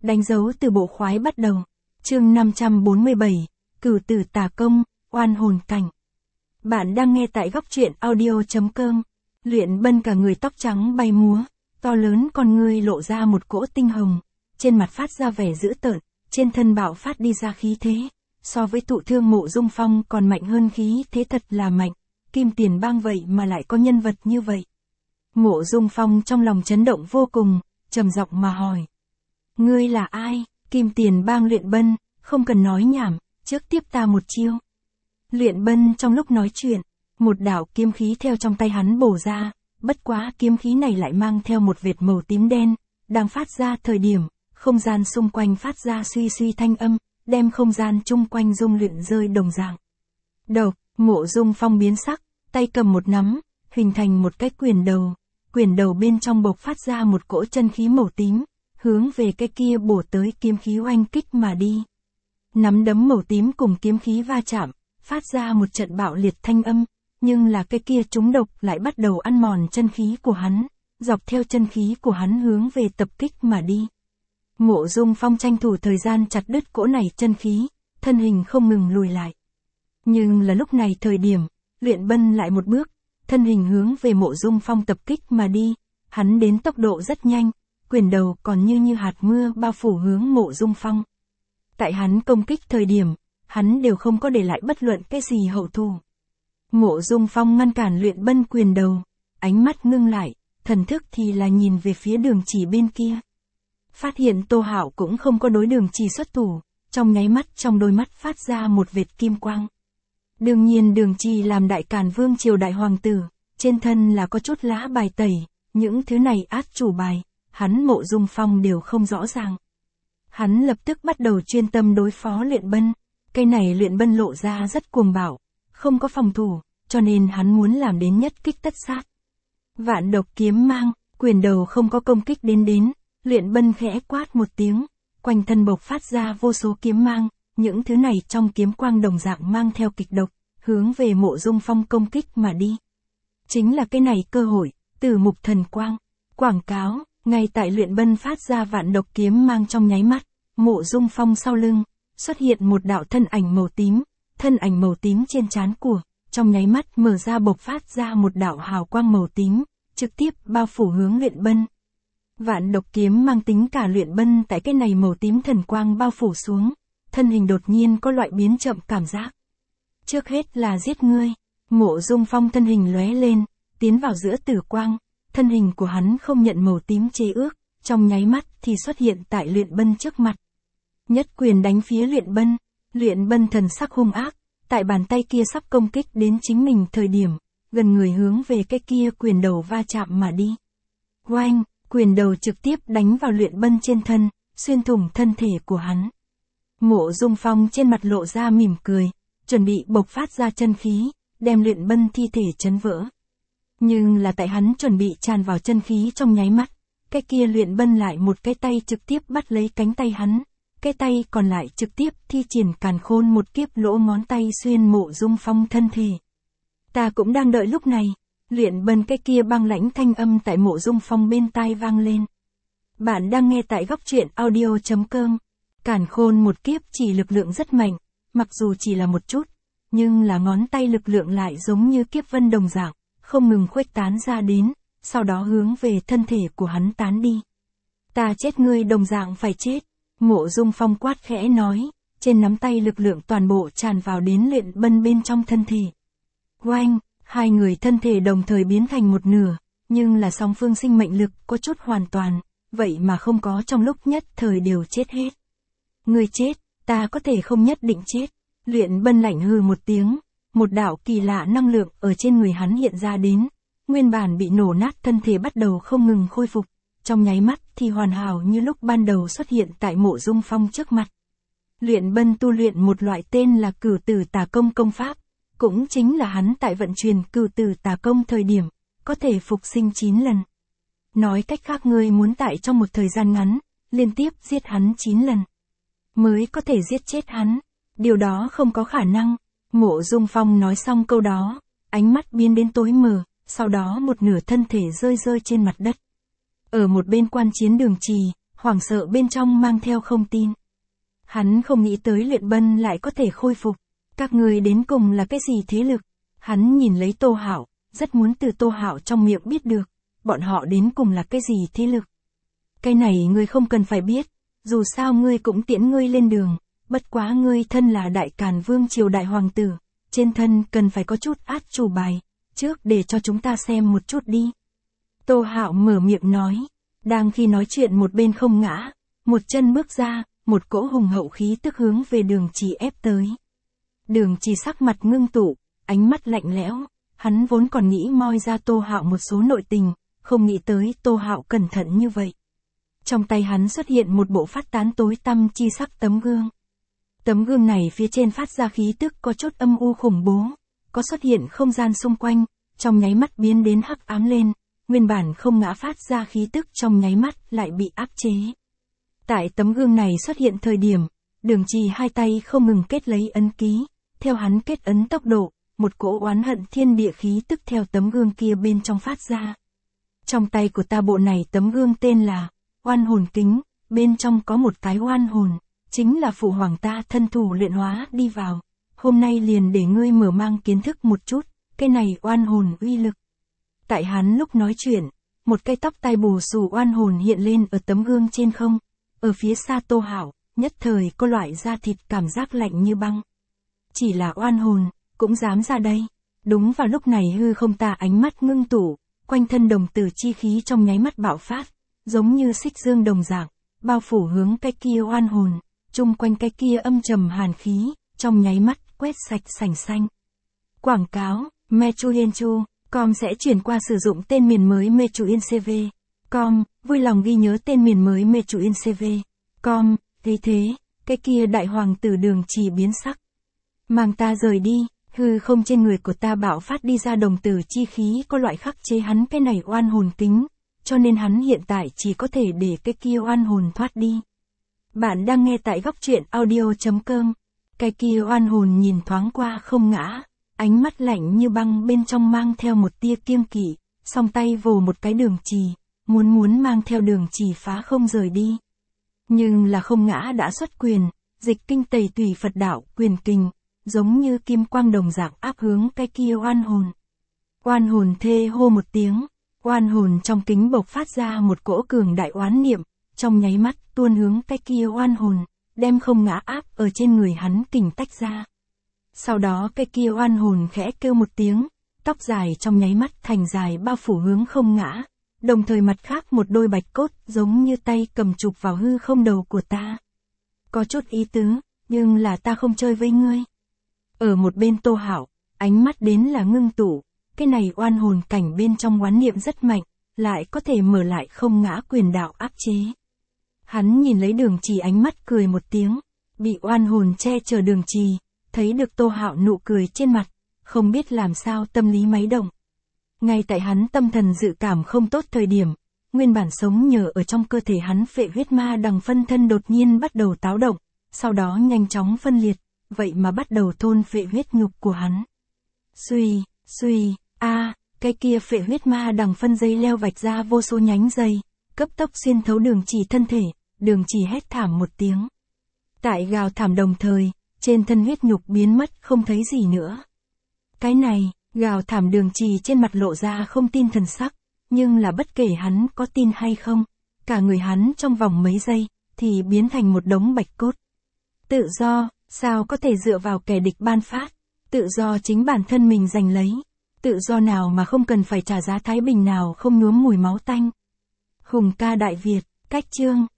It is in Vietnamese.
Đánh dấu từ bộ khoái bắt đầu. Chương 547, Cửu tử tà công, oan hồn cảnh. Bạn đang nghe tại góc truyện audio.com. Luyện Bân cả người tóc trắng bay múa, to lớn con ngươi lộ ra một cỗ tinh hồng, trên mặt phát ra vẻ dữ tợn, trên thân bạo phát đi ra khí thế, so với Thụ Thương Mộ Dung Phong còn mạnh hơn, khí thế thật là mạnh. Kim Tiền Bang vậy mà lại có nhân vật như vậy. Mộ Dung Phong trong lòng chấn động vô cùng, trầm giọng mà hỏi: "Ngươi là ai?" Kim Tiền Bang Luyện Bân: "Không cần nói nhảm, trước tiếp ta một chiêu." Luyện Bân trong lúc nói chuyện, một đạo kiếm khí theo trong tay hắn bổ ra, bất quá kiếm khí này lại mang theo một vệt màu tím đen, đang phát ra thời điểm, không gian xung quanh phát ra suy suy thanh âm, đem không gian chung quanh rung luyện rơi đồng dạng. Đầu, Mộ Dung Phong biến sắc, tay cầm một nắm, hình thành một cái quyền đầu bên trong bộc phát ra một cỗ chân khí màu tím, hướng về cái kia bổ tới kiếm khí oanh kích mà đi. Nắm đấm màu tím cùng kiếm khí va chạm, phát ra một trận bạo liệt thanh âm, nhưng là cái kia trúng độc lại bắt đầu ăn mòn chân khí của hắn, dọc theo chân khí của hắn hướng về tập kích mà đi. Mộ Dung Phong tranh thủ thời gian chặt đứt cỗ này chân khí, thân hình không ngừng lùi lại. Nhưng là lúc này thời điểm, Luyện Bân lại một bước, thân hình hướng về Mộ Dung Phong tập kích mà đi, hắn đến tốc độ rất nhanh, quyền đầu còn như hạt mưa bao phủ hướng Mộ Dung Phong. Tại hắn công kích thời điểm, hắn đều không có để lại bất luận cái gì hậu thủ. Mộ Dung Phong ngăn cản Luyện Bân quyền đầu, ánh mắt ngưng lại, thần thức thì là nhìn về phía Đường Chỉ bên kia. Phát hiện Tô Hạo cũng không có đối Đường Chỉ xuất thủ, trong nháy mắt trong đôi mắt phát ra một vệt kim quang. Đương nhiên Đường Chỉ làm Đại Càn Vương triều đại hoàng tử, trên thân là có chút lá bài tẩy, những thứ này át chủ bài, hắn Mộ Dung Phong đều không rõ ràng. Hắn lập tức bắt đầu chuyên tâm đối phó Luyện Bân, cái này Luyện Bân lộ ra rất cuồng bạo, không có phòng thủ, cho nên hắn muốn làm đến nhất kích tất sát. Vạn độc kiếm mang, quyền đầu không có công kích đến, Luyện Bân khẽ quát một tiếng, quanh thân bộc phát ra vô số kiếm mang, những thứ này trong kiếm quang đồng dạng mang theo kịch độc, hướng về Mộ Dung Phong công kích mà đi. Chính là cái này cơ hội, Tử Mục Thần Quang, quảng cáo, ngay tại Luyện Bân phát ra vạn độc kiếm mang trong nháy mắt, Mộ Dung Phong sau lưng, xuất hiện một đạo thân ảnh màu tím trên trán của, trong nháy mắt mở ra bộc phát ra một đạo hào quang màu tím, trực tiếp bao phủ hướng Luyện Bân. Vạn độc kiếm mang tính cả Luyện Bân tại cái này màu tím thần quang bao phủ xuống, thân hình đột nhiên có loại biến chậm cảm giác. Trước hết là giết ngươi, Mộ Dung Phong thân hình lóe lên, tiến vào giữa tử quang, thân hình của hắn không nhận màu tím chế ước, trong nháy mắt thì xuất hiện tại Luyện Bân trước mặt. Nhất quyền đánh phía Luyện Bân thần sắc hung ác, tại bàn tay kia sắp công kích đến chính mình thời điểm, gần người hướng về cái kia quyền đầu va chạm mà đi. Oanh, quyền đầu trực tiếp đánh vào Luyện Bân trên thân, xuyên thủng thân thể của hắn. Mộ Dung Phong trên mặt lộ ra mỉm cười, chuẩn bị bộc phát ra chân khí, đem Luyện Bân thi thể chấn vỡ. Nhưng là tại hắn chuẩn bị tràn vào chân khí trong nháy mắt, cái kia Luyện Bân lại một cái tay trực tiếp bắt lấy cánh tay hắn, cái tay còn lại trực tiếp thi triển Càn Khôn một kiếp lỗ ngón tay xuyên Mộ Dung Phong thân thể. Ta cũng đang đợi lúc này, Luyện Bân cái kia băng lãnh thanh âm tại Mộ Dung Phong bên tai vang lên. Bạn đang nghe tại góc truyện audio.com. Càn Khôn một kiếp chỉ lực lượng rất mạnh, mặc dù chỉ là một chút, nhưng là ngón tay lực lượng lại giống như kiếp vân đồng dạng, không ngừng khuếch tán ra đến, sau đó hướng về thân thể của hắn tán đi. Ta chết ngươi đồng dạng phải chết, Mộ Dung Phong quát khẽ nói, trên nắm tay lực lượng toàn bộ tràn vào đến Luyện Bân bên trong thân thể. Oanh, hai người thân thể đồng thời biến thành một nửa, nhưng là song phương sinh mệnh lực có chút hoàn toàn, vậy mà không có trong lúc nhất thời đều chết hết. Ngươi chết, ta có thể không nhất định chết. Luyện Bân lạnh hừ một tiếng, một đạo kỳ lạ năng lượng ở trên người hắn hiện ra đến, nguyên bản bị nổ nát thân thể bắt đầu không ngừng khôi phục, trong nháy mắt thì hoàn hảo như lúc ban đầu xuất hiện tại Mộ Dung Phong trước mặt. Luyện Bân tu luyện một loại tên là Cửu tử tà công công pháp, cũng chính là hắn tại vận truyền Cửu tử tà công thời điểm, có thể phục sinh 9 lần. Nói cách khác ngươi muốn tại trong một thời gian ngắn, liên tiếp giết hắn 9 lần, mới có thể giết chết hắn. Điều đó không có khả năng. Mộ Dung Phong nói xong câu đó, ánh mắt biến đến tối mờ, sau đó một nửa thân thể rơi trên mặt đất. Ở một bên quan chiến Đường Trì, hoảng sợ bên trong mang theo không tin. Hắn không nghĩ tới Luyện Bân lại có thể khôi phục. Các người đến cùng là cái gì thế lực? Hắn nhìn lấy Tô Hạo, rất muốn từ Tô Hạo trong miệng biết được, bọn họ đến cùng là cái gì thế lực. Cái này ngươi không cần phải biết, dù sao ngươi cũng tiễn ngươi lên đường, bất quá ngươi thân là Đại Càn Vương triều đại hoàng tử, trên thân cần phải có chút át chủ bài, trước để cho chúng ta xem một chút đi. Tô Hạo mở miệng nói, đang khi nói chuyện một bên không ngã, một chân bước ra, một cỗ hùng hậu khí tức hướng về Đường Trì ép tới. Đường Trì sắc mặt ngưng tụ, ánh mắt lạnh lẽo, hắn vốn còn nghĩ moi ra Tô Hạo một số nội tình, không nghĩ tới Tô Hạo cẩn thận như vậy. Trong tay hắn xuất hiện một bộ phát tán tối tăm chi sắc tấm gương. Tấm gương này phía trên phát ra khí tức có chút âm u khủng bố, có xuất hiện không gian xung quanh, trong nháy mắt biến đến hắc ám lên, nguyên bản không ngã phát ra khí tức trong nháy mắt lại bị áp chế. Tại tấm gương này xuất hiện thời điểm, Đường Trì hai tay không ngừng kết lấy ấn ký, theo hắn kết ấn tốc độ, một cỗ oán hận thiên địa khí tức theo tấm gương kia bên trong phát ra. Trong tay của ta bộ này tấm gương tên là Oan Hồn Kính, bên trong có một cái oan hồn, chính là phụ hoàng ta thân thủ luyện hóa đi vào. Hôm nay liền để ngươi mở mang kiến thức một chút, cái này oan hồn uy lực. Tại hắn lúc nói chuyện, một cây tóc tai bù xù oan hồn hiện lên ở tấm gương trên không, ở phía xa Tô Hạo, nhất thời có loại da thịt cảm giác lạnh như băng. Chỉ là oan hồn, cũng dám ra đây. Đúng vào lúc này hư không ta ánh mắt ngưng tụ, quanh thân đồng tử chi khí trong nháy mắt bạo phát, giống như xích dương đồng dạng, bao phủ hướng cái kia oan hồn, chung quanh cái kia âm trầm hàn khí, trong nháy mắt quét sạch sành xanh. Quảng cáo, Mechuyenchu.com sẽ chuyển qua sử dụng tên miền mới Mechuyencv.com, vui lòng ghi nhớ tên miền mới Mechuyencv.com, thấy thế, cái kia đại hoàng tử Đường Trì biến sắc. Mang ta rời đi, hư không trên người của ta bạo phát đi ra đồng tử chi khí có loại khắc chế hắn cái này oan hồn kính, cho nên hắn hiện tại chỉ có thể để cái kia oan hồn thoát đi. Bạn đang nghe tại góc truyện audio.com, cái kia oan hồn nhìn thoáng qua không ngã, ánh mắt lạnh như băng bên trong mang theo một tia kiêng kỵ, song tay vồ một cái Đường Trì, muốn mang theo Đường Trì phá không rời đi. Nhưng là không ngã đã xuất quyền, dịch kinh tẩy tùy Phật đạo quyền kình, giống như kim quang đồng dạng áp hướng cái kia oan hồn. Oan hồn thê hô một tiếng, oan hồn trong kính bộc phát ra một cỗ cường đại oán niệm, trong nháy mắt tuôn hướng cái kia oan hồn, đem không ngã áp ở trên người hắn kình tách ra. Sau đó cái kia oan hồn khẽ kêu một tiếng, tóc dài trong nháy mắt thành dài bao phủ hướng không ngã, đồng thời mặt khác một đôi bạch cốt giống như tay cầm chụp vào hư không đầu của ta. Có chút ý tứ, nhưng là ta không chơi với ngươi. Ở một bên Tô Hạo, ánh mắt đến là ngưng tụ, cái này oan hồn cảnh bên trong oán niệm rất mạnh, lại có thể mở lại không ngã quyền đạo áp chế. Hắn nhìn lấy Đường Trì ánh mắt cười một tiếng, bị oan hồn che chở Đường Trì, thấy được Tô Hạo nụ cười trên mặt, không biết làm sao tâm lý máy động. Ngay tại hắn tâm thần dự cảm không tốt thời điểm, nguyên bản sống nhờ ở trong cơ thể hắn phệ huyết ma đằng phân thân đột nhiên bắt đầu táo động, sau đó nhanh chóng phân liệt, vậy mà bắt đầu thôn phệ huyết nhục của hắn. Suy, cái kia phệ huyết ma đằng phân dây leo vạch ra vô số nhánh dây, cấp tốc xuyên thấu Đường Trì thân thể, Đường Trì hét thảm một tiếng. Tại gào thảm đồng thời, trên thân huyết nhục biến mất không thấy gì nữa. Cái này, gào thảm Đường Trì trên mặt lộ ra không tin thần sắc, nhưng là bất kể hắn có tin hay không, cả người hắn trong vòng mấy giây, thì biến thành một đống bạch cốt. Tự do, sao có thể dựa vào kẻ địch ban phát, tự do chính bản thân mình giành lấy, tự do nào mà không cần phải trả giá thái bình nào không nhuốm mùi máu tanh. Hùng ca Đại Việt, cách chương.